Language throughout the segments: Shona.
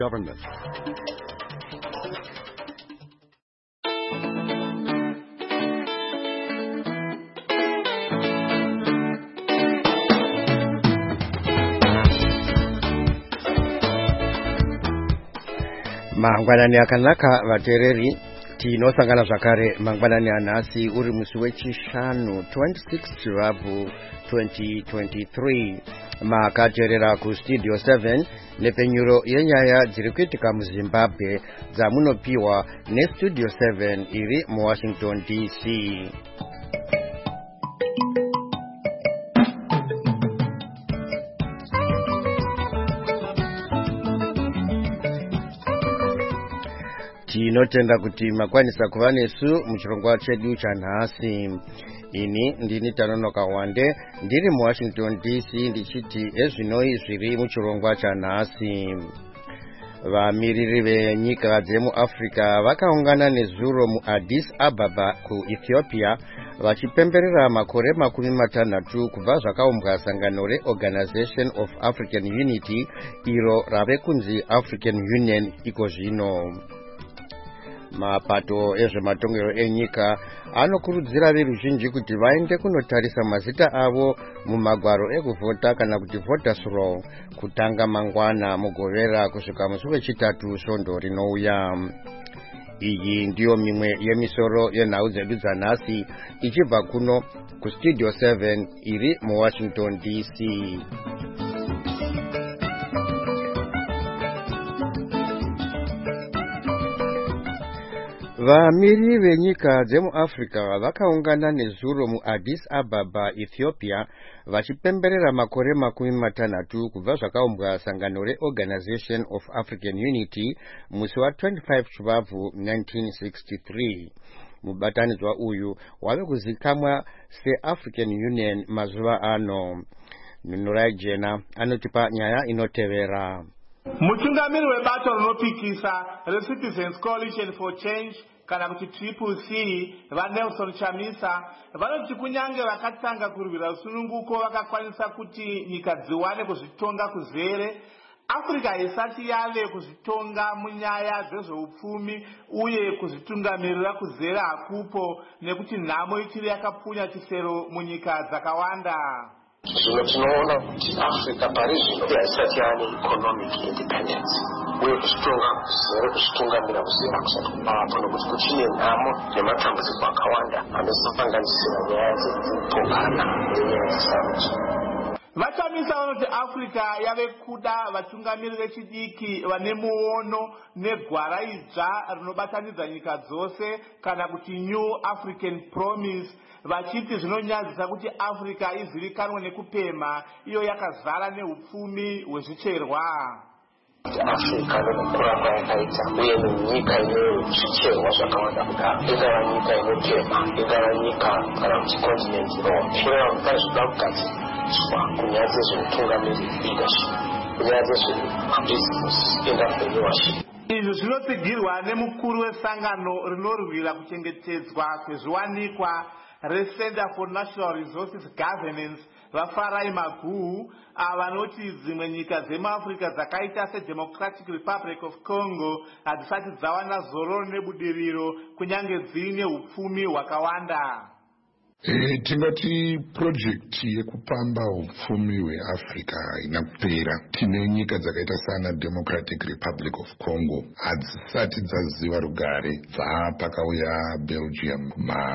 government. Mangwanani akanaka vatereri tinosangana zvakare mangwanani anhasi uri musi wechishanu 26 Chivabvu 2023 makaterera kustudio 7 nepenyuro yenyaya dziri kuitika muZimbabwe dzamunopiwa nestudio 7 iri muWashington DC. Tinotenda kuti makwanisa kuva nesu muchirongwa chedu chanhasi. Ini ndini Tanonoka Wande ndiri muWashington DC ndichiti ezvinoi zviri muchirongwa chanhasi. Vamiriri venyika dzemuAfrica vakaungana nezuro muAddis Ababa kuEthiopia vachipemberera makore 60 kubva zvakaumbwa sangano reOrganization of African Unity iro rave kunzi African Union iko zvino. Mapato ezvematongero enyika anokurudzira veruzhinji kuti vaende kunotarisa mazita avo mumagwaro ekuvhota kana kuti voters roll kutanga mangwana mugovera kusvika musi wechitatu svondo rinouya. Iyi ndiyo mimwe yemisoro yenhau dzedu dzanhasi ichibva kuno kustudio 7 iri muWashington DC. Vamiriri venyika dzemuAfrica vakaungana nezuro muAddis Ababa, Ethiopia vachipemberera makore 60 kubva zvakaumbwa sangano reOrganization of African Unity musi wa25 Chivabvu 1963. Mubatanidzwa uyu wave kuzikamwa seAfrican Union mazuva ano. Nunurai Jena anotipa nyaya inotevera. Mutungamiri webato rinopikisa reCitizens Coalition for Change kana kuti CCC vaNelson Chamisa vanoti kunyange vakatanga kurwira sununguko vakakwanisa kuti nyika dziwane kuzvitonga kuzere, Africa isati yave kuzvitonga munyaya dzezveupfumi uye kuzvitungamirira kuzere hakupo nekuti nhamo ichiri yakapunya chisero munyika dzakawanda. Zvino tinoona kuti Africa pari zvino haisati yane economic independence uye kuzvitonga kuzere kuzvitungamira kuzera kusati kupapo nokuti kuchine nhamo nematambudziko akawanda anosanganisira nyaya dzekupokana nenyaya dzesarudzo. Vachamisa vanoti Africa yave kuda vatungamiri vechidiki vane muono negwara idzva rinobatanidza nyika dzose kana kuti New African Promise, vachiti zvinonyadzisa kuti Africa izivikanwe nekupemha iyo yakazara neupfumi hwezvicherwa. Africa nokukura kwayakaita uye nenyika ine zvicherwa zvakawanda kudaro, ingava nyika inopemha, ingava nyika kana kuti continent ino zvinova kuti zvinoda kugadzirwa kunyaya dzezveutungamiri leadership, kunyaya dzezvebusiness entrepreneurship. Izvi zvinotsigirwa nemukuru wesangano rinorwira kuchengetedzwa kwezviwanikwa reCenter for National Resources Governance vaFarai Maguwu, vanoti dzimwe nyika dzemuAfrica dzakaita seDemocratic Republic of Congo hadzisati dzawana zororo nebudiriro kunyange dziine upfumi hwakawanda. Tingati project yekupamba upfumi hweAfrica haina kupera. Tine nyika dzakaita sana Democratic Republic of Congo hadzisati dzaziva rugare dzaa pakauya Belgium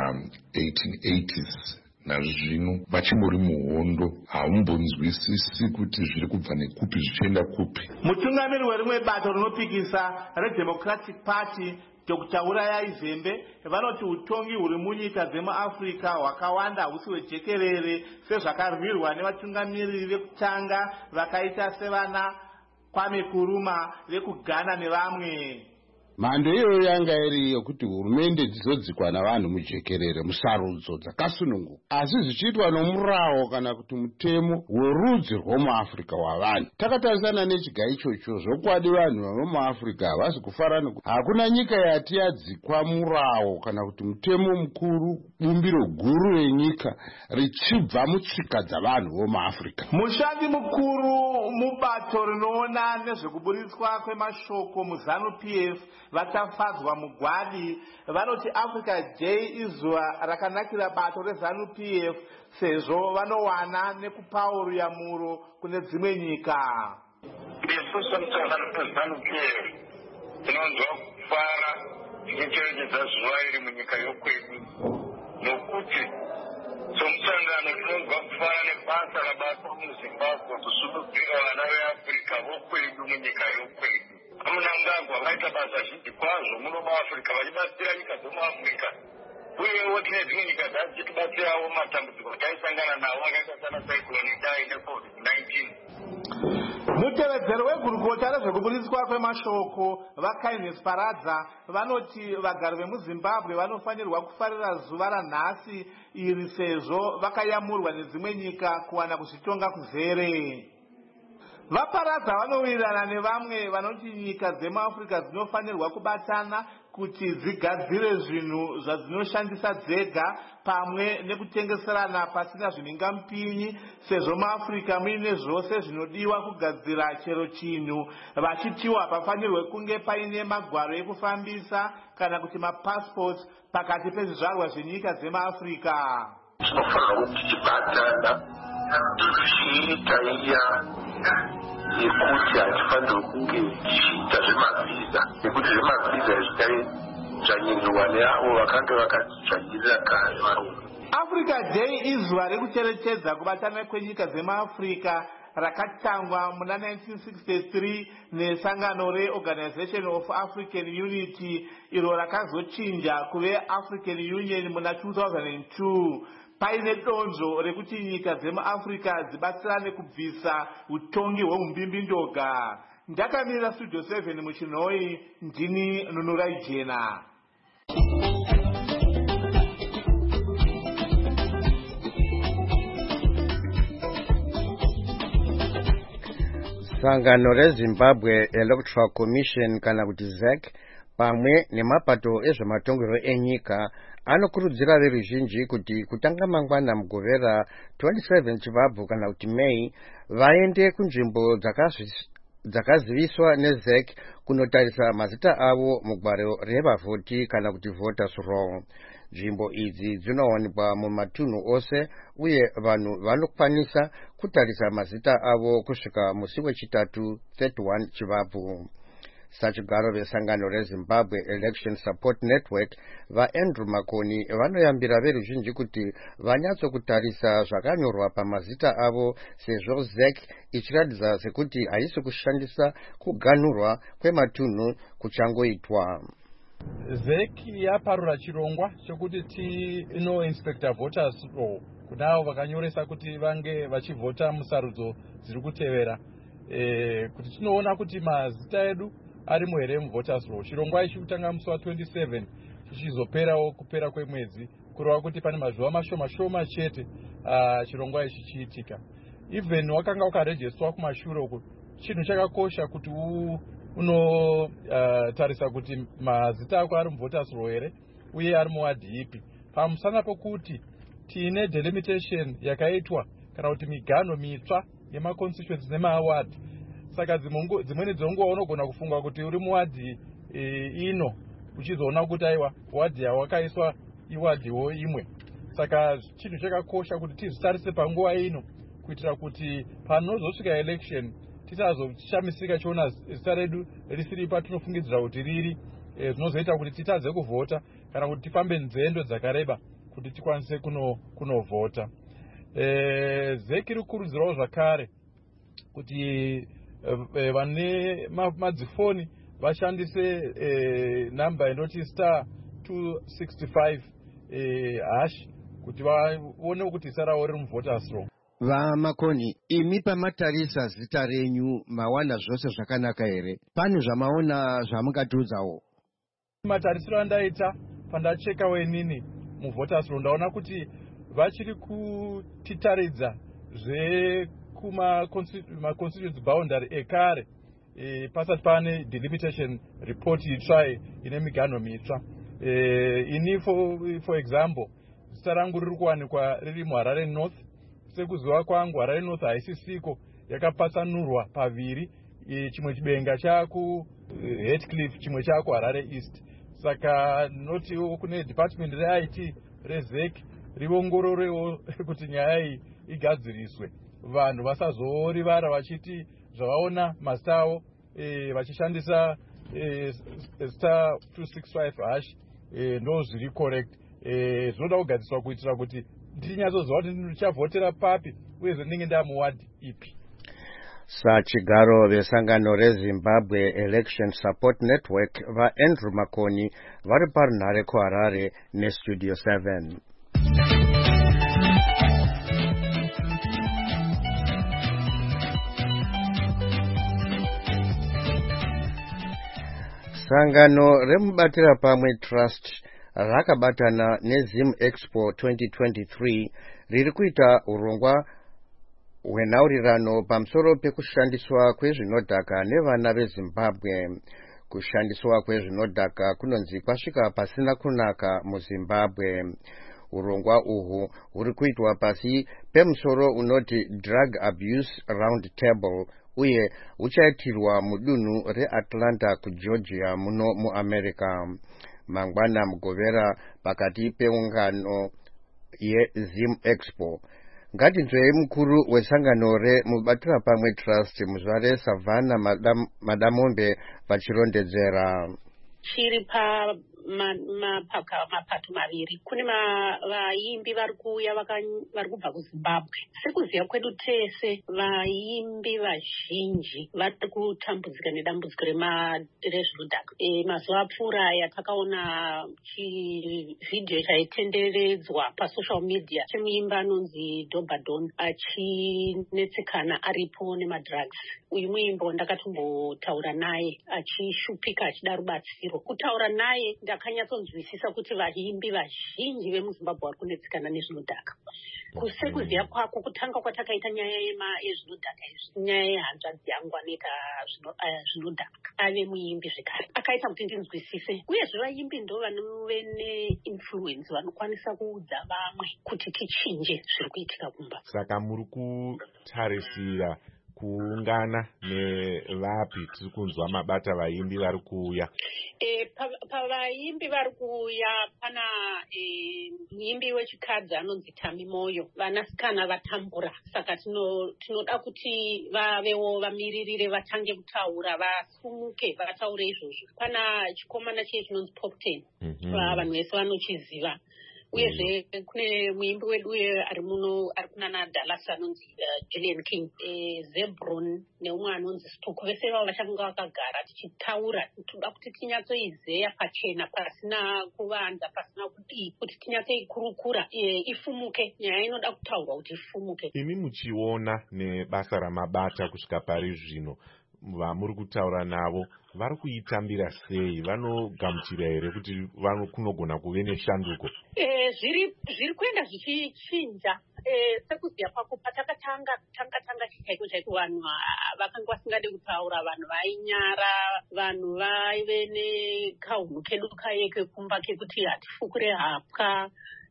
ma1880s. Nazvino vachingori muhondo haumbonzwisisi kuti zviri kubva nekupi zvichienda kupi. Mutungamiri werimwe bato rinopikisa reDemocratic Party Dr. Uraya Izembe vanoti utongi huri munyika dzemuAfrica hwakawanda hahusi hwejekerere sezvakarwirwa nevatungamiriri vekutanga vakaita sevana Kwame Nkrumah vekuGhana nevamwe. mhando iyoyo yanga iri yokuti hurumende dzizodzikwa navanhu mujekerere musarudzo dzakasununguka, asi zvichiitwa nomurawo kana kuti mutemo werudzi rwomuafrica wavanhu. Takatarisana nechiga ichocho, zvokwadi vanhu vemuafrica havasi kufara nekuti hakuna nyika yati yadzikwa murawo kana kuti mutemo mukuru, bumbiro guru renyika richibva mutsika dzavanhu vomuafrica. Mushandi mukuru mubato rinoona nezvekuburitswa kwemashoko muZANU-PF vatafadzwa mugwadi vanoti Africa Day izuva rakanakira bato reZANU-PF sezvo vanowana nekupawo ruyamuro kune dzimwe nyika. Isu seZANU-PF tinonzwa kufara tichicherechedza zuva iri munyika yokwedu, nokuti somusangano tinonzwa kufara nebasa rabatwa muZimbabwe kusununguka vana veAfrica vokwedu munyika yokwedu. Munangagwa vaita basa zhinji kwazvo muno muAfrica vachibatsira nyika dzomuAfrica, uyewo tine dzimwe nyika dzatibatsirawo matambudziko taisangana nawo akaita sana cyclone Idai neCovid-19. Mutevedzero wegurukota rezvekuburitswa kwemashoko vaKindness Paradza vanoti vagari vemuZimbabwe vanofanirwa kufarira zuva ranhasi iri sezvo vakayamurwa nedzimwe nyika kuwana kuzvitonga kuzere. Vaparadza vanowirirana nevamwe vanoti nyika dzemuAfrica dzinofanirwa kubatana kuti dzigadzire zvinhu zvadzinoshandisa dzega pamwe nekutengeserana pasina zviningamupinyi, sezvo muAfrica muine zvose zvinodiwa kugadzira chero chinhu, vachitiwa hapafanirwe kunge paine magwaro ekufambisa kana kuti mapassports pakati pezvizvarwa zvenyika dzemuAfrica. Tinofanira kuti tichibatana tichiita iya yekuti hatifanirwi kunge tichiita zvemavhiza, nekuti zvemavhiza zvidai zvanyengerwa neavo vakanga vakadzvanyirira kare varume. Africa Day izuva rekucherechedza kubatana kwenyika dzemuAfrica rakatangwa muna 1963 nesangano reOrganization of African Unity iro rakazochinja kuve African Union muna 2002. Paine donzvo rekuti nyika dzemuAfrica dzibatsirane kubvisa utongi hweumbimbi-ndoga. Ndakamira Studio 7 muChinoi, ndini Nunurai Jena. Sangano reZimbabwe Electoral Commission kana kuti ZEC pamwe nemapato ezvematongero enyika anokurudzira veruzhinji kuti kutanga mangwana mugovera 27 Chivabvu kana kuti Mei vaende kunzvimbo dzakaziviswa neZEC kunotarisa mazita avo mugwaro revavhoti kana kuti voters roll. Nzvimbo idzi dzinowanikwa mumatunhu ose uye vanhu vanokwanisa kutarisa mazita avo kusvika musi wechitatu 31 Chivabvu. Sachigaro vesangano reZimbabwe Election Support Network vaAndrew Makoni vanoyambira veruzhinji kuti vanyatsokutarisa zvakanyorwa pamazita avo sezvo ZEC ichiratidza sekuti haisi kushandisa kuganhurwa kwematunhu kuchangoitwa. ZEC yaparura chirongwa chokuti inoinspector voters roll kunavo vakanyoresa kuti vange vachivhota musarudzo dziri kutevera, kuti tinoona kuti mazita edu ari muhere muvoters roll. Chirongwa ichi kutanga musi wa27 chichizoperawo kupera kwemwedzi, kureva kuti pane mazuva mashoma chete chirongwa ichi chiitika. Even wakanga wakarejestwa kumashure uku, chinhu chakakosha kuti unotarisa kuti mazita ako ari muvoters roll here uye ari muwadhi ipi, pamusana pokuti tiine delimitation yakaitwa kana kuti miganho mitsva yemaconstituency nemaawadi. Saka dzimweni dzonguva unogona kufunga kuti uri muwadhi ino uchizoona kuti aiwa wadhi yawakaiswa iwadhiwo imwe. Saka chinhu chakakosha kuti tizvitarise panguva ino kuitira kuti panozosvika election tisazoshamisika chiona zita redu risiri patinofungidzira kuti riri, zvinozoita kuti titadze kuvhota kana kuti tifambe nzendo dzakareba kuti tikwanise kunovhota. ZEC iri kukurudzirawo zvakare kuti vane madzifoni vashandise namba inoti *265# kuti vaone kuti isarawo riri muvoters roll. Vamakoni, imi pamatarisa zita renyu mawana zvose zvakanaka here? Pane zvamaona zvamungatiudzawo? matarisiro andaita pandacheka wenini muvoters roll ndaona kuti vachiri kutitaridza zvekuma-constituency boundary ekare pasati pane delimitation report itsva ine miganho mitsva. Ini for example zita rangu riri kuwanikwa riri muHarare North. Sekuziva kwangu Harare North haisisiko yakapatsanurwa paviri, chimwe chibenga chaku Heathcliff chimwe chaku Harare East. Saka notiwo kune department reIT rezek riongororewo kuti nyaya iyi igadziriswe, vanhu vasazorivara vachiti zvavaona mazita avo vachishandisa star 265 hash ndo zviri correct. Zvinoda kugadziswa kuitira kuti ndinyatsoziva kuti ndichavhotera papi uyezve ndinenge ndamuwadi ipi. Sachigaro vesangano reZimbabwe Election Support Network vaAndrew Makoni vari parunhare kuHarare neStudio 7. Sangano remubatira pamwe Trust rakabatana neZim Expo 2023 riri kuita urongwa hwenhaurirano pamusoro pekushandiswa kwezvinodhaka nevana veZimbabwe. Kushandiswa kwezvinodhaka kunonzi kwasvika pasina kunaka muZimbabwe. Urongwa uhu huri kuitwa pasi pemusoro unoti Drug Abuse Round Table uye huchaitirwa mudunhu reAtlanta kuGeorgia muno muAmerica. Mangwana mugovera pakati peungano yeZim Expo. Ngatinzwei mukuru wesangano remubatira pamwe Trust muzvare Savannah Madamombe vachirondedzera. Chiri mapato maviri. Kune vaimbi vari kuuya vari kubva kuZimbabwe. Sekuziva kwedu tese vaimbi vazhinji vari kutambudzika nedambudziko rezvinodhaka. Mazuva apfuura aya takaona chivhidhiyo chaitenderedzwa pasocial media chemuimbi anonzi Dobadon achinetsekana aripo nemadrugs. Uyu muimbi ndakatombotaura naye achishupika achida rubatsiro. Kutaura naye ndakanyatsonzwisisa kuti vaimbi vazhinji vemuZimbabwe vari kunetsekana nezvinodhaka. Sekuziva kwako kutanga kwatakaita nyaya yezvinodhaka izvi, nyaya yehanzvadzi yangu anoita zvinodhaka, ave muimbi zvekare, akaita kuti ndinzwisise. Uyezve vaimbi ndo vanove neinfluence vanokwanisa kuudza vamwe kuti tichinje zviri kuitika kumba. Saka muri kutarisira kuungana nevapi? Tiri kunzwa mabata vaimbi vari kuuya. Pavaimbi vari kuuya pana muimbi wechikadzi anonzi Tami Moyo. Vanasikana vatambura, saka tinoda kuti vavewo vamiririre, vatange kutaura, vasumuke vataure izvozvo. Pana chikomana chiye chinonzi Popten, vanhu vese vanochiziva. Uyezve kune muimbi wedu ari kunana Dallas anonzi Julian King, Zebron neumwe anonzi Stuko. Vese vavo vachanga vakagara tichitaura, toda kuti tinyatsoizeya pachena pasina kuvanza, pasina kuti tinyatsoikurukura ifumuke. Nyaya inoda kutaurwa kuti ifumuke. Imi muchiona nebasa ramabata kusvika pari zvino, vamuri kutaura navo vari kuitambira sei? Vanogamuchira here kuti kunogona kuve neshanduko? Zviri kuenda zvichichinja. Sekuziva kwako patakatanga chaiko vanhu vakanga vasingade kutaura, vanhu vainyara, vanhu vaive nekahunu kedu kaye kekumba kekuti hatifukure hapwa.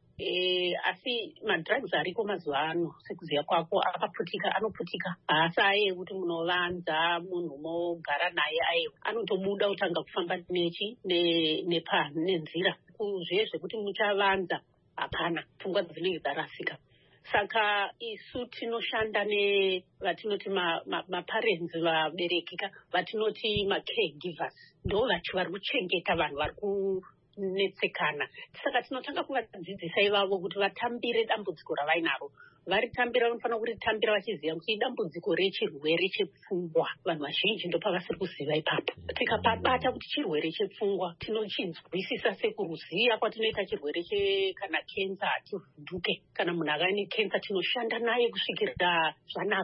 Asi madrugs ariko mazuva ano, sekuziva kwako anoputika. Haasi aye kuti munovanza munhu mogara naye aye, anotobuda utanga kufamba nenzira. Zvezve kuti muchavanza hapana, pfungwa dzinenge dzarasika. Saka isu tinoshanda nevatinoti maparents, vabereki, vatinoti macaregivers, ndo vari kuchengeta vanhu vari kunetsekana. Saka tinotanga kuvadzidzisa ivavo kuti vatambire dambudziko ravainaro. Varitambira vanofanira kuritambira vachiziva kuti dambudziko rechirwere chepfungwa. Vanhu vazhinji ndo pavasiri kuziva ipapo. Tikapabata kuti chirwere chepfungwa, tinochinzwisisa sekuruziya kwatinoita chirwere kana kensa hativhunduke. Kana munhu akaine kensa tinoshanda naye kusvikira zvanaka.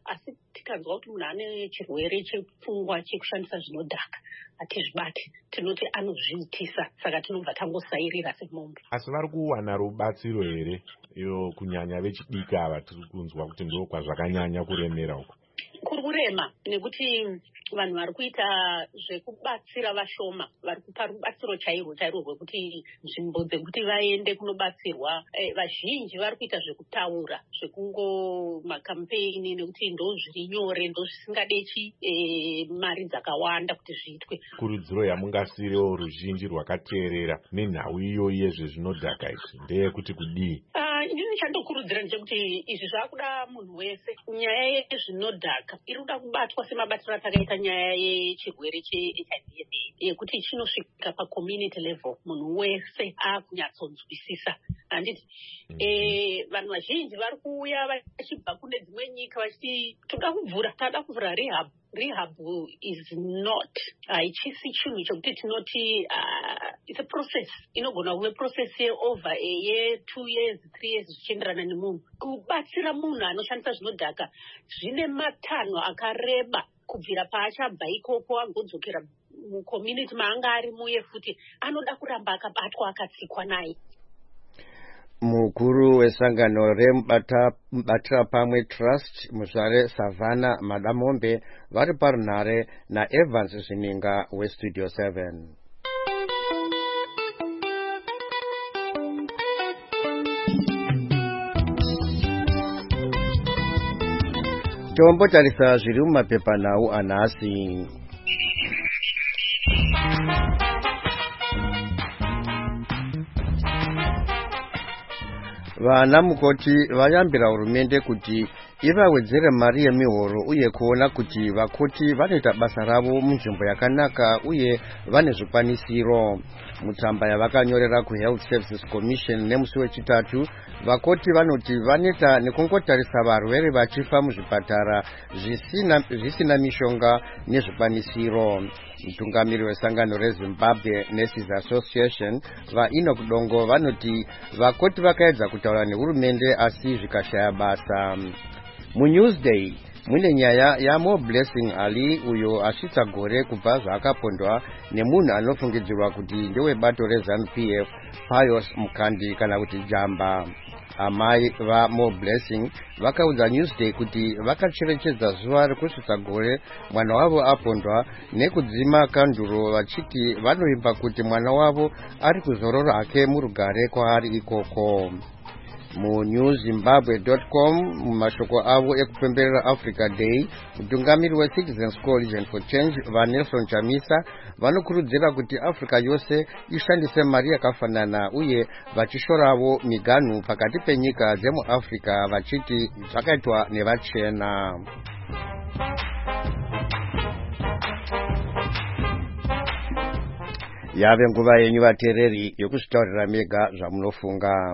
asi tikanzwa kuti munhu ane chirwere chepfungwa chekushandisa zvinodhaka hatizvibati, tinoti anozviitisa, saka tinobva tangosairira semombe. Asi vari kuwana rubatsiro here iyo kunyanya vechidiki ava tiri kunzwa kuti ndo kwazvakanyanya kuremera uko? Kuri kurema nekuti vanhu vari kuita zvekubatsira vashoma, vari kupa rubatsiro chairwo rwekuti nzvimbo dzekuti vaende kunobatsirwa vazhinji vari kuita zvekutaura, zvekungo makampeini, nekuti ndo zviri nyore, ndo zvisingadechi mari dzakawanda kuti zviitwe. Kurudziro yamungasirewo ruzhinji rwakateerera nenhau iyoyi yezvezvinodhaka izvi ndeyekuti kudii? Inini chandokurudzira ndechekuti izvi zvakuda munhu wese. Nyaya yezvinodhaka iri kuda kubatwa semabatiro atakaita nyaya yechirwere cheHIV yekuti chinosvika pacommunity level, munhu wese akunyatsonzwisisa. Handiti vanhu vazhinji vari kuuya vachibva kune dzimwe nyika vachiti tada kuvhura rehab. Rehab is not haichisi chinhu chekuti tinoti it's a process. Inogona kuve process over a year, 2 years, 3 years zvichienderana nemunhu. Kubatsira munhu anoshandisa zvinodhaka zvine matanho akareba kubvira paachabva ikoko agodzokera mucommunity maanga ari muye futi anoda kuramba akabatwa akatsikwa naye. Mukuru wesangano remubatira pamwe trust Muzvare Savannah Madamombe vari parunhare naEvans Zvininga westudio 7. Tombotarisa zviri mumapepanhau anhasi. Vana mukoti vayambira hurumende kuti ivawedzere mari yemihoro uye kuona kuti vakoti vanoita basa ravo munzvimbo yakanaka uye vane zvikwanisiro. Mutsamba yavakanyorera kuHealth Services Commission nemusi wechitatu, vakoti vanoti vaneta nekungotarisa varwere vachifa muzvipatara zvisina mishonga nezvikwanisiro. Mutungamiri wesangano reZimbabwe Nurses Association vaEnoch Dongo vanoti vakoti vakaedza kutaura nehurumende asi zvikashaya basa. MuNewsday mune nyaya yaMo Blessing Ali uyo asvitsa gore kubva zvaakapondwa nemunhu anofungidzirwa kuti ndewebato reZANU-PF Pius Mukandi kana kuti Jamba. Amai vaMo Blessing vakaudza Newsday kuti vakacherechedza zuva rekusvitsa gore mwana wavo apondwa nekudzima kanduro vachiti vanoimba kuti mwana wavo ari kuzorora hake murugare kwaari ikoko. MuNewZimbabwe.com mumashoko avo ekupemberera Africa Day, mutungamiri weCitizens Coalition for Change vaNelson Chamisa vanokurudzira kuti Africa yose ishandise mari yakafanana uye vachishorawo miganhu pakati penyika dzemuAfrica vachiti zvakaitwa nevachena. Yave nguva yenyu vateereri yokuzvitaurira mega zvamunofunga.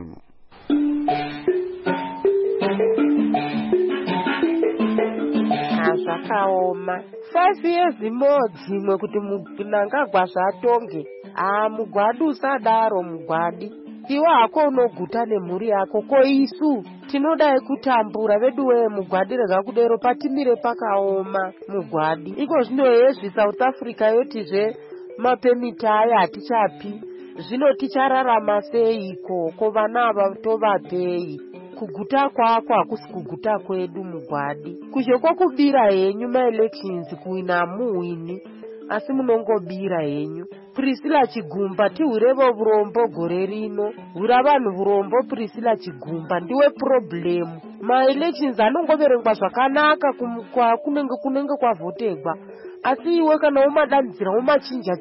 Zvakaoma 5 years more dzimwe kuti Mnangagwa zvatonge. Mugwadi usadaro mugwadi. Iwe hako unoguta nemhuri yako, ko isu tinodai kutambura vedu weye mugwadi rega kudero patimire pakaoma mugwadi. Iko zvinoyezvi South Africa yotizve mapemita aya hatichapi. Zvino tichararama seiko, ko vana ava tovapei? Kuguta kwako hakusi kuguta kwedu mugwadi. Kuzhoko kubira henyu maelections kuina muwini, asi munongobira henyu. Priscilla Chigumba tihurevo vurombo gore rino. Hura vanhu vurombo Priscilla Chigumba ndiwe problem. Maelections anongoverengwa zvakanaka kunenge kwavhotegwa. Asi iwe kana umadanidzira umachinja.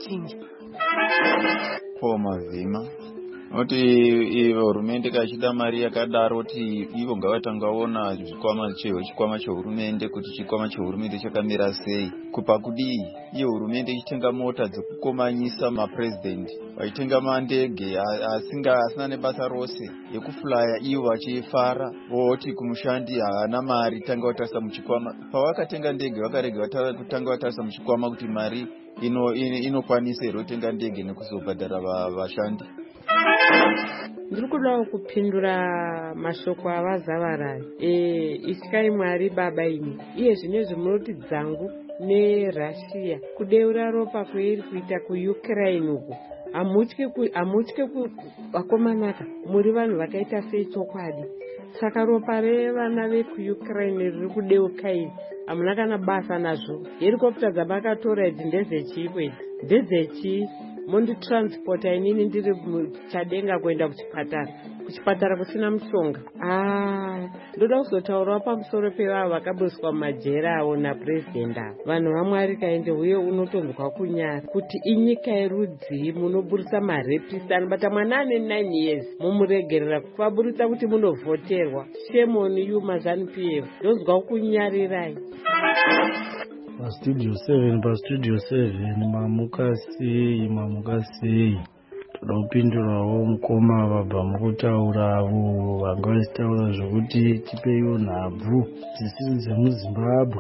Mavhima noti hurumende kachida mari yakadaro kuti ivo ngavatangaona chikwama chehurumende kuti chikwama chehurumende chakamira sei. Kupa kudii iyo hurumende ichitenga mota dzekukomanyisa mapresident, vachitenga mandege asina nebasa rose yekuflya ivo vachifara voti kumushandi haana mari, tanga vatarisa muchikwama. Pavakatenga ndege vakarega kutanga vatarisa muchikwama kuti mari inokwanisa here kutenga ndege nekuzobhadhara vashandi. Ndiri kudawo kupindura mashoko avazavarayo. Ityai Mwari baba imi, iye zvinezvi munoti dzangu neRussia kudeura ropa kweiri kuita kuUkraine uku. Hamutyi vakomanaka, muri vanhu vakaita sei chokwadi. Saka ropa revana vekuUkraine riri kudeuka iri hamuna kana basa nazvo. Helikopta dzavakatora idzi ndedzechii kwedzi? Ndedzechii? Monditransporta inini ndiri chadenga kuenda kuchipatara kusina mushonga. Ndoda kuzotaurawo pamusoro pevavo vakabudiswa mumajera avo napurezidendi avo. Vanhu vaMwari kaende, uye unotonzwa kunyara kuti inyika yerudzi munoburisa marepisi anobata mwana ane 9 years mumuregerera kuvaburisa kuti munovhoterwa. Shame on you maZANU-PF. Ndonzwa kunyarirai. Pastudio 7 mamuka sei toda kupindurawo mukoma vabva mukutaura avo vanga vachitaura zvokuti tipeiwo nhabvu dzisiri dzemuZimbabwe.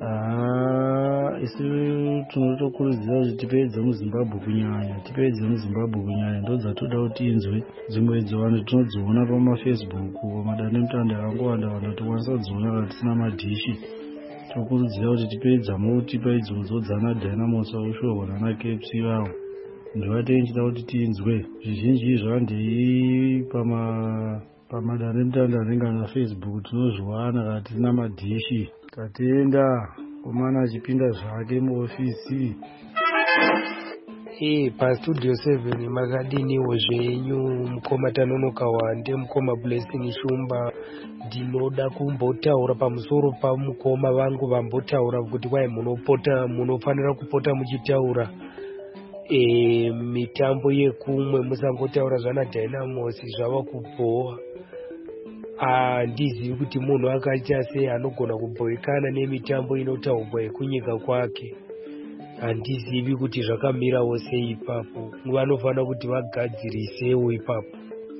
Isi tinotokurudzira kuti tipei dzemuZimbabwe kunyanya, ndo dzatoda kuti inzwe. Dzimwe idzo vanhu tinodziona pamafacebook, pamadandemutande akangowanda vanhu tokwanisa kudziona kana tisina madhishi. Tinokurudzira kuti tipa idzodzo dzana Dynamos aushorwa nana KFC vavo ndivatei nchida kuti tinzwe. Zvizhinji izvo handei pamadandemutande anenge ana Facebook tinozviwana kana tisina madhishi. Katenda komana achipinda zvake muofisi. Pastudio 7 makadiniwo zvenyu, mukoma Tanonoka Wande, mukoma Blessing Shumba. Ndinoda kumbotaura pamusoro pamukoma vangu vambotaura kuti kwai munofanira kupota muchitaura mitambo yekumwe, musangotaura zvana Dynamos zvava kubhowa. Handizivi kuti munhu akaita sei anogona kubhoikana nemitambo inotaurwa yekunyika kwake. Handizivi kuti zvakamirawo sei ipapo. Vanofanira kuti vagadzirisewo ipapo.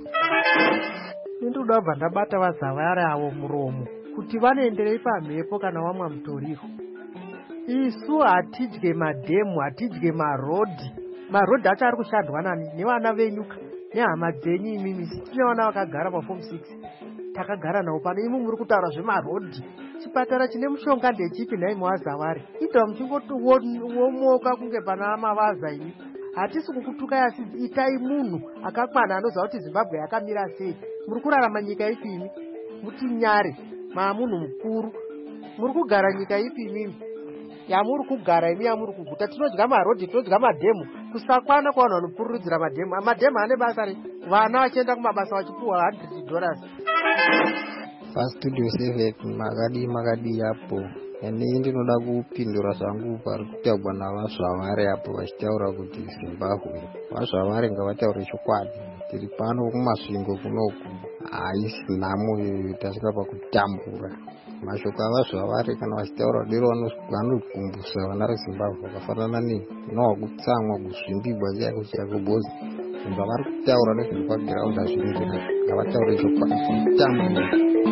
Ndoda kubva ndabata vaZavari avo muromo kuti vanoenderei pamhepo kana wamwa mutoriro. Isu hatidye madhemu, hatidye marodhi. Marodhi acho ari kushandwa nani? Nevana venyu nehama dzenyu imimi. Tine vana vakagara paform 6 takagara navo pano. Imi muri kutaura zvemarodhi. Chipatara chine mushonga ndechipi nhai muvaZavari? Ita muchingowomoka kunge pana mavaza imi. Hatisi kukutukai, asi itai munhu akakwana anoziva kuti Zimbabwe yakamira sei. Muri kurarama nyika ipi imi? Muti nyare munhu mukuru. Muri kugara nyika ipi imimi? Yamuri kugara imi, yamuri kuguta. Tinodya marodhi, tinodya madhemu. Kusakwana kwavanhu vanopururudzira madhemu. Madhemu ane basa re vana vachienda kumabasa vachipuwa $100. Pastudio 7 makadi yapo. Ini ndinoda kupindura zvangu pari kutaurwa navaZvavari apo vachitaura kuti Zimbabwe. VaZvavari ngavataure chokwadi. Tiri pano kumasvingo kunoku haisi nhamo tasingapa kutambura. Mashoko avaZvavari kana vachitaura dero vanokumbusa vana veZimbabwe vakafanana nenowa kutsamwa, kuzvimbigwa chaiko bhozi. Zvavari kutaura nezvepagiraundi hazvinzwika. Ngavataure chokwadi kutambura.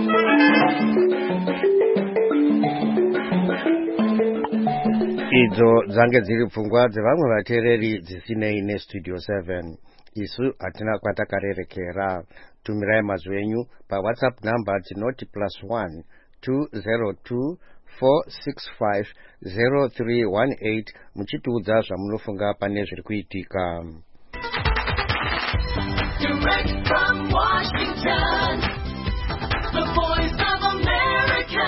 Idzo dzange dziri pfungwa dzevamwe vateereri dzisinei neStudio 7. Isu hatina kwatakarerekera. Tumirai mazwi enyu paWhatsApp number tinoti +1 202 465 0318 muchitiudza zvamunofunga pane zviri kuitika. Direct from Washington, the voice of America,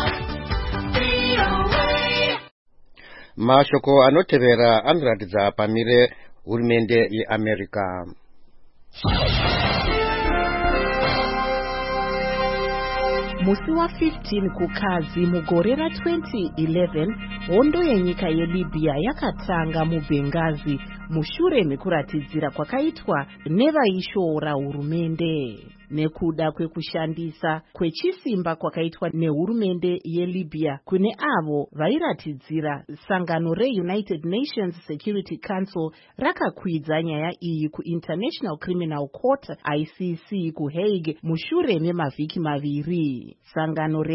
VOA. Mashoko anotevera anoratidza pamire hurumende yeAmerica. Musi wa15 kukadzi mugore ra2011 hondo yenyika yeLibya yakatanga muBengazi mushure mekuratidzira kwakaitwa nevaishoora hurumende. nekuda kwekushandisa kwechisimba kwakaitwa nehurumende yeLibya kune avo vairatidzira sangano reUnited Nations Security Council rakakwidza nyaya iyi kuInternational Criminal Court ICC kuHague mushure memavhiki maviri. Sangano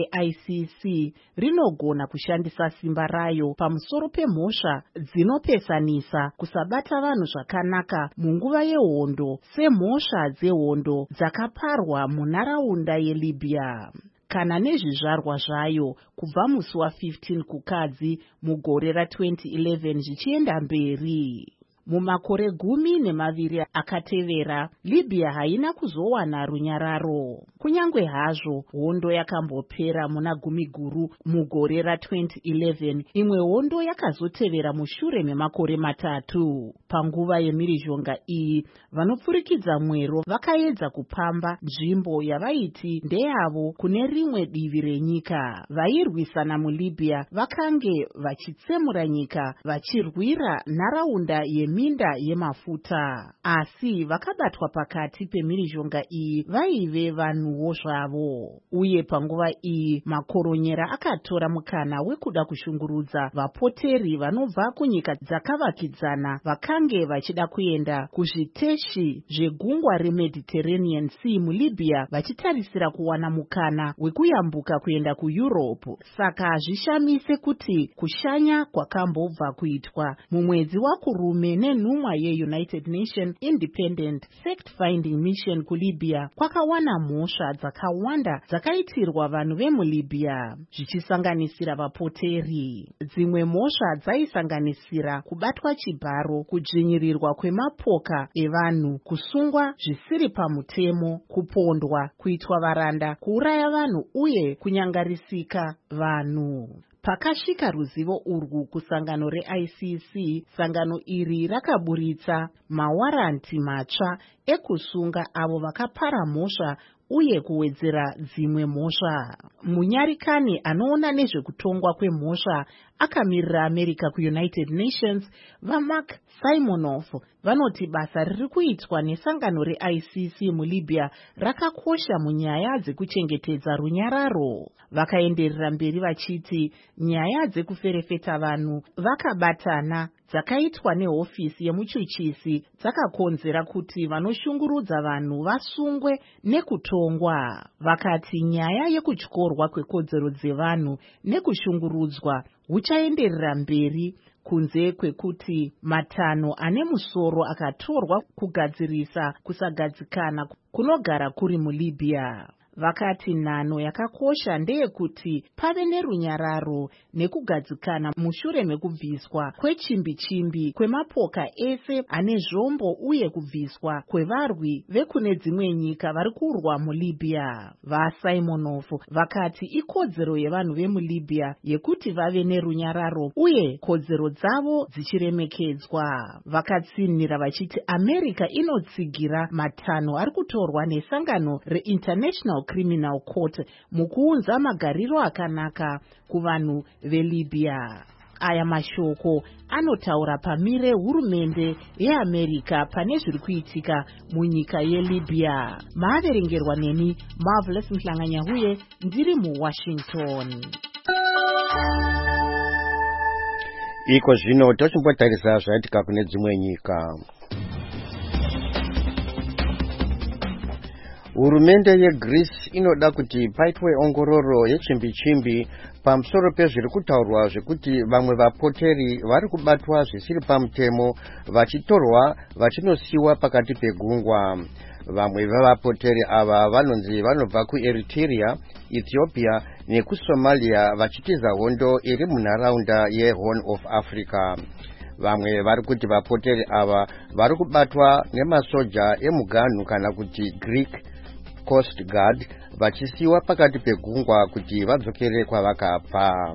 reICC rinogona kushandisa simba rayo pamusoro pemhosva dzinopesanisa kusabata vanhu zvakanaka munguva yehondo semhosva dzehondo dzakaparwa munharaunda yeLibya. Kana nezvizvarwa zvayo kubva musi wa15 kukadzi mugore ra2011 zvichienda mberi. Mumakore 12 akatevera, Libya haina kuzowana runyararo. Kunyangwe hazvo hondo yakambopera muna Gumiguru mugore ra2011, imwe hondo yakazotevera mushure memakore 3. Panguva yemhirizhonga iyi, vanopfurikidza mwero vakaedza kupamba nzvimbo yavaiti ndeyavo kune rimwe divi renyika. Vairwisana muLibya vakange vachitsemura nyika vachirwira nharaunda minda yemafuta, asi vakabatwa pakati pemhirizhonga iyi vaive vanhuwo zvavo. Uye panguva iyi makoronyera akatora mukana wekuda kushungurudza vapoteri vanobva kunyika dzakavakidzana vakange vachida kuenda kuzviteshi zvegungwa reMediterranean Sea muLibya vachitarisira kuwana mukana wekuyambuka kuenda kuEurope. Saka hazvishamise kuti kushanya kwakambobva kuitwa mumwedzi waKurume nenhumwa yeUnited Nations Independent Fact-Finding Mission kuLibya kwakawana mhosva dzakawanda dzakaitirwa vanhu vemuLibya, zvichisanganisira vapoteri. Dzimwe mhosva dzaisanganisira kubatwa chibharo, kudzvinyirirwa kwemapoka evanhu, kusungwa zvisiri pamutemo, kupondwa, kuitwa varanda, kuuraya vanhu uye kunyangarisika vanhu. Pakasvika ruzivo urwu kusangano reICC, sangano iri rakaburitsa mawaranti matsva ekusunga avo vakapara mhosva uye kuwedzera dzimwe mhosva. Munyarikani anoona nezvekutongwa kwemhosva akamirira America kuUnited Nations, vaMark Simonoff, vanoti basa riri kuitwa nesangano reICC muLibya rakakosha munyaya dzekuchengetedza runyararo. Vakaenderera mberi vachiti nyaya dzekuferefeta vanhu vakabatana dzakaitwa nehofisi yemuchuchisi dzakakonzera kuti vanoshungurudza vanhu vasungwe nekutongwa. Vakati nyaya yekutyorwa kwekodzero dzevanhu nekushungurudzwa huchaenderera mberi kunze kwekuti matanho ane musoro akatorwa kugadzirisa kusagadzikana kunogara kuri muLibya. Vakati nhano yakakosha ndeyekuti pave nerunyararo nekugadzikana mushure mekubviswa kwechimbi-chimbi kwemapoka ese ane zvombo uye kubviswa kwevarwi vekune dzimwe nyika vari kurwa muLibya. VaSimonoff vakati ikodzero yevanhu vemuLibya yekuti vave nerunyararo uye kodzero dzavo dzichiremekedzwa. Vakatsinhira vachiti America inotsigira matanho ari kutorwa nesangano reInternational Criminal Court mukuunza magariro akanaka kuvanhu veLibya. Aya mashoko anotaura pamire hurumende yeAmerica pane zviri kuitika munyika yeLibya. Maaverengerwa neni Marvelous Mhlanganya-Huye ndiri muWashington. Iko zvino tochimbotarisa zvaitika kune dzimwe nyika. Hurumende yeGreece inoda kuti paitwe ongororo yechimbi-chimbi pamusoro pezviri kutaurwa zvekuti vamwe vapoteri vari kubatwa zvisiri pamutemo vachitorwa vachinosiwa pakati pegungwa. Vamwe vavapoteri ava vanonzi vanobva kuEritrea, Ethiopia nekuSomalia vachitiza hondo iri munharaunda yeHorn of Africa. Vamwe vari kuti vapoteri ava vari kubatwa nemasoja emuganhu kana kuti Greek Coast Guard vachisiwa pakati pegungwa kuti vadzokere kwavakabva.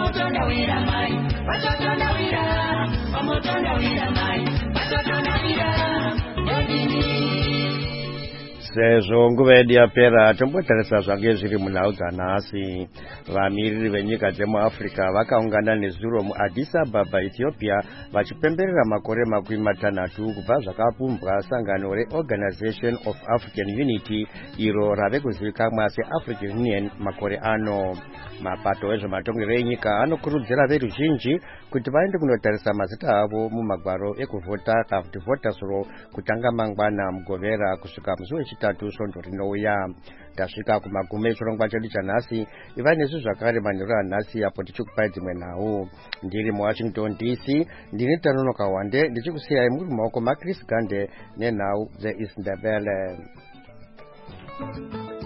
Pamotonda wira mai, pamotonda wira, pamotonda wira mai, pamotonda wira, sezvo nguva yedu yapera tombotarisa zvange zviri munhau dzanhasi. Vamiriri venyika dzemuafrica vakaungana nezuro muaddis ababa, ethiopia, vachipemberera makore 60 kubva zvakapumbwa sangano reorganization of african unity, iro rave kuzivikanwa seafrican union makore ano. Mapato ezvematongerero enyika anokurudzira veruzhinji kuti vaende kunotarisa mazita avo mumagwaro ekuvhota kuti voters roll kutanga mangwana mugovera kusvika musi wechitatu svondo rinouya. Tasvika kumagume echirongwa chedu chanhasi. Iva nesu zvakare manheru anhasi apo tichikupai dzimwe nhau. Ndiri muwashington DC, ndini Tanonoka Wande ndichikusiyai muri mumaoko maChris Gande nenhau dzeIsindebele.